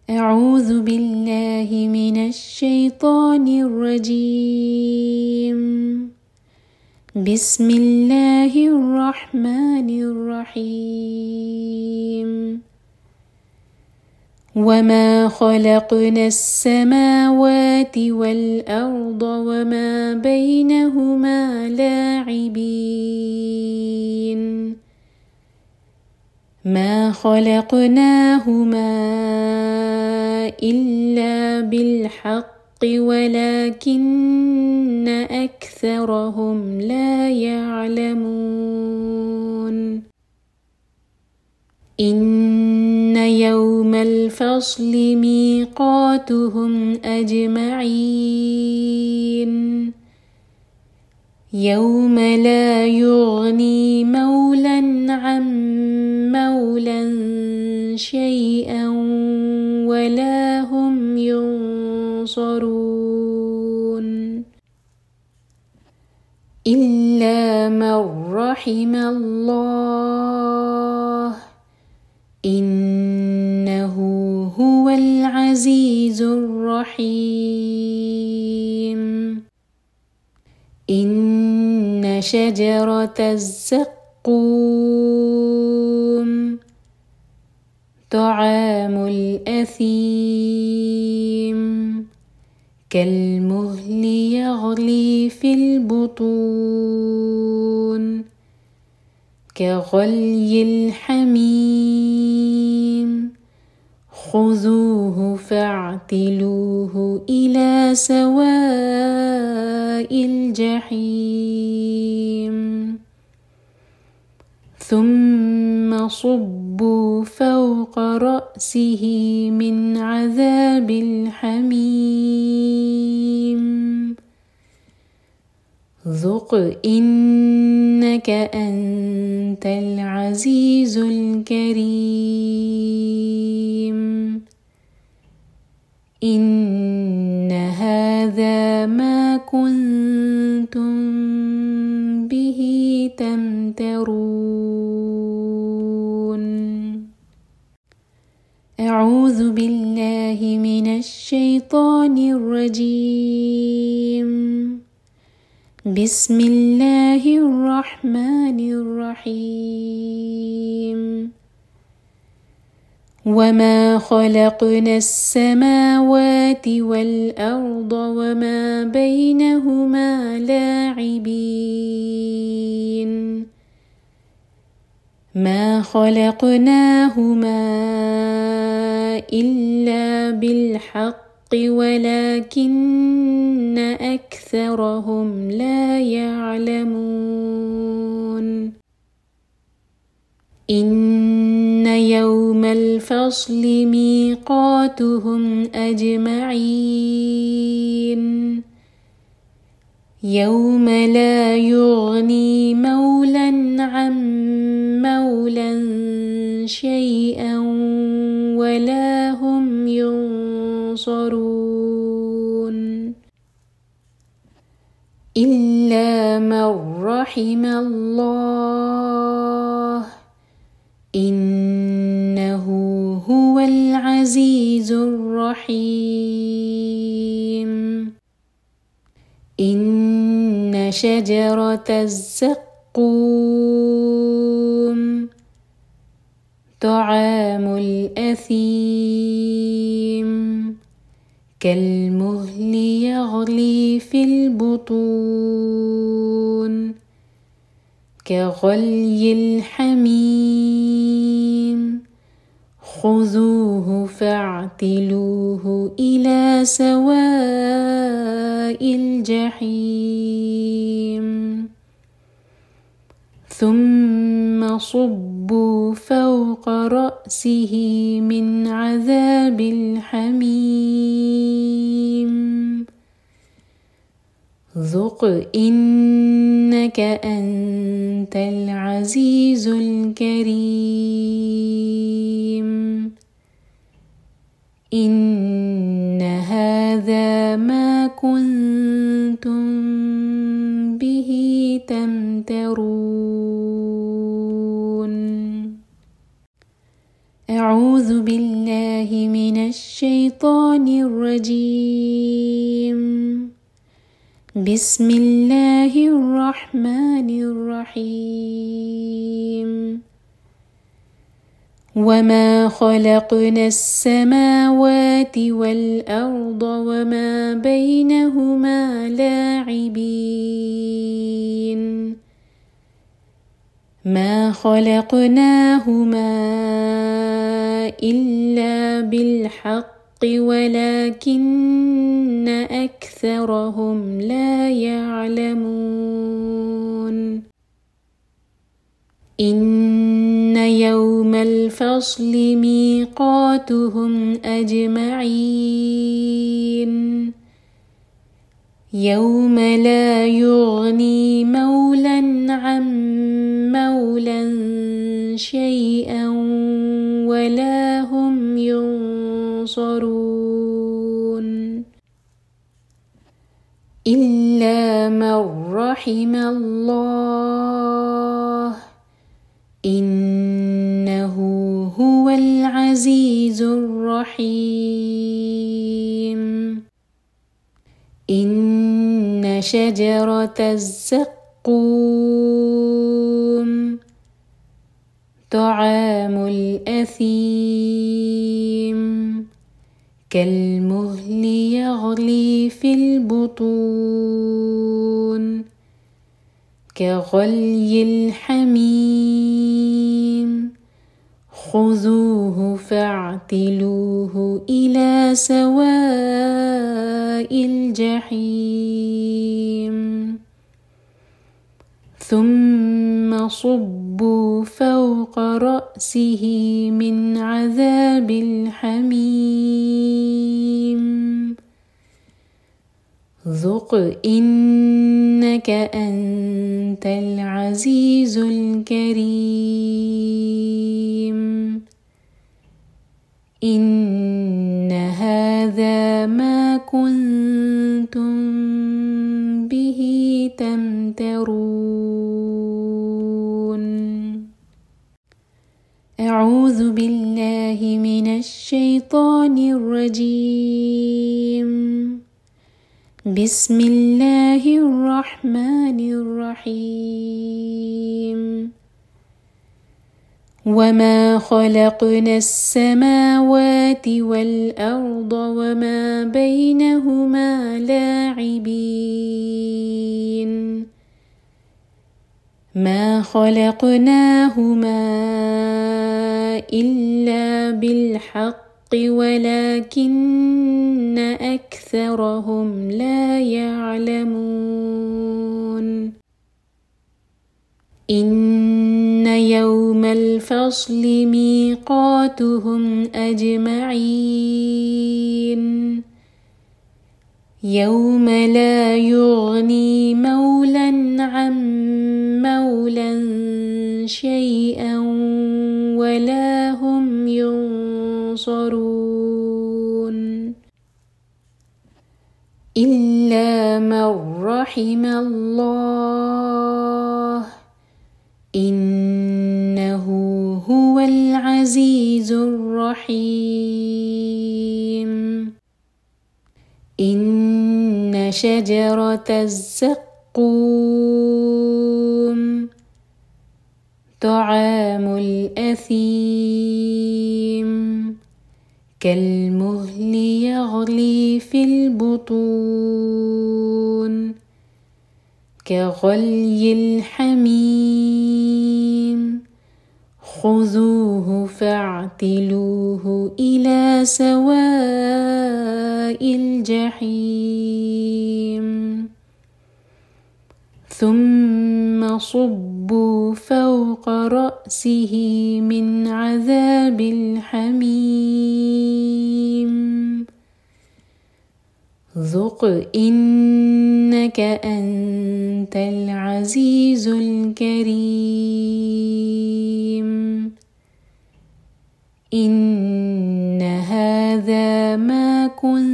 أعوذ بالله من الشيطان الرجيم. بسم الله الرحمن الرحيم. وما خلقنا السماوات والأرض وما بينهما لاعبين. ما خلقناهما إلا بالحق ولكن أكثرهم لا يعلمون. إن يوم الفصل ميقاتهم أجمعين. يوم لا يغني مولى عن مولى شيئا ولا هم ينصرون إلا من رحم الله إنه هو العزيز الرحيم. إن شجرة الزقوم طعام الأثيم كالمهل يغلي في البطون كغلي الحميم. خذوه فاعتلوه إلى سواء الجحيم. ثم صبوا فوق رأسه من عذاب الحميم. ذق إنك أنت العزيز الكريم. إن هذا ما كنتم به تمترون. أعوذ بالله من الشيطان الرجيم. بسم الله الرحمن الرحيم. وما خلقنا السماوات والأرض وما بينهما لاعبين. ما خلقناهما إلا بالحق ولكن أكثرهم لا يعلمون. إن يوم الفصل ميقاتهم أجمعين. يوم لا يغني مولى عن مولى شيئا ولا هم ينصرون إلا من رحم الله إنه هو العزيز الرحيم. إن شجرة الزقوم طعام الأثيم كالمهل يغلي في البطون كغلي الحميم. خذوه فاعتلوه إلى سواء الجحيم. ثم صبوا فوق رأسه من عذاب الحميم. ذق إنك أنت العزيز الكريم. إن هذا ما كنتم به تمترون. أعوذ بالله من الشيطان الرجيم. بسم الله الرحمن الرحيم. وما خلقنا السماوات والأرض وما بينهما لاعبين. ما خلقناهما إلا بالحق ولكن أكثرهم لا يعلمون. إن يوم الفصل ميقاتهم أجمعين. يوم لا يغني مولى عن مولى شيئا ولا هم ينصرون إلا من رحم الله إنه هو العزيز الرحيم. إن شجرة الزقوم طعام الأثيم كالمهل يغلي في البطون كغلي الحميم. خذوه فاعتلوه إلى سواء الجحيم. ثم صبوا فوق رأسه من عذاب الحميم. ذق إنك أنت العزيز الكريم. إن هذا ما كنتم به تمترون. أعوذ بالله من الشيطان الرجيم. بسم الله الرحمن الرحيم. وما خلقنا السماوات والأرض وما بينهما لاعبين. ما خلقناهما إلا بالحق ولكن أكثرهم لا يعلمون. إن يوم الفصل ميقاتهم أجمعين. يوم لا يغني مولى عن مولى شيئا ولا هم ينصرون إلا من رحم الله إنه هو العزيز الرحيم. إن شجرة الزقوم طعام الأثيم كالمهل يغلي في البطون كغلي الحميم. خذوه فاعتلوه إلى سواء الجحيم. ثم صبوا فوق رأسه من عذاب الحميم. ذق إنك أنت العزيز الكريم. إن هذا ما كنت